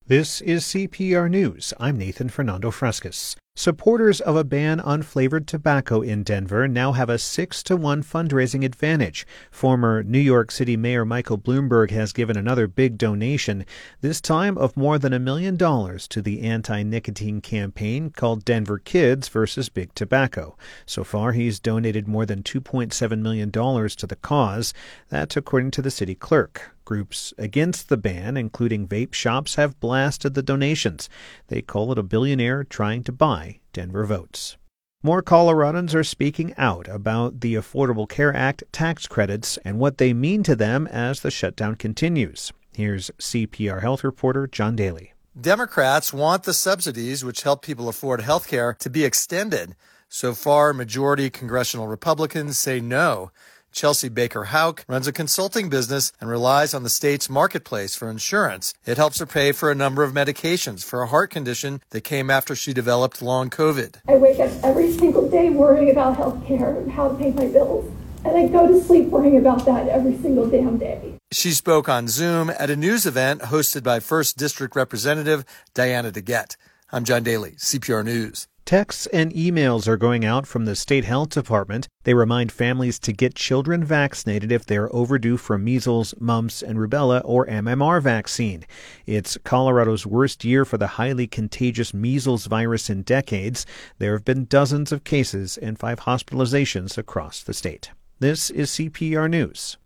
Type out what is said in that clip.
This is CPR News. I'm Nathan Fernando Frescas. Supporters of a ban on flavored tobacco in Denver now have a 6-to-1 fundraising advantage. Former New York City Mayor Michael Bloomberg has given another big donation, this time of more than $1 million to the anti-nicotine campaign called Denver Kids vs. Big Tobacco. So far, he's donated more than $2.7 million to the cause. That's according to the city clerk. Groups against the ban, including vape shops, have blasted the donations. They call it a billionaire trying to buy Denver votes. More Coloradans are speaking out about the Affordable Care Act tax credits and what they mean to them as the shutdown continues. Here's CPR health reporter John Daly. Democrats want the subsidies which help people afford health care to be extended. So far, majority congressional Republicans say no. Chelsea Baker Houck runs a consulting business and relies on the state's marketplace for insurance. It helps her pay for a number of medications for a heart condition that came after she developed long COVID. I wake up every single day worrying about health care and how to pay my bills. And I go to sleep worrying about that every single damn day. She spoke on Zoom at a news event hosted by 1st District Representative Diana DeGette. I'm John Daly, CPR News. Texts and emails are going out from the state health department. They remind families to get children vaccinated if they're overdue for measles, mumps, and rubella or MMR vaccine. It's Colorado's worst year for the highly contagious measles virus in decades. There have been dozens of cases and 5 hospitalizations across the state. This is CPR News.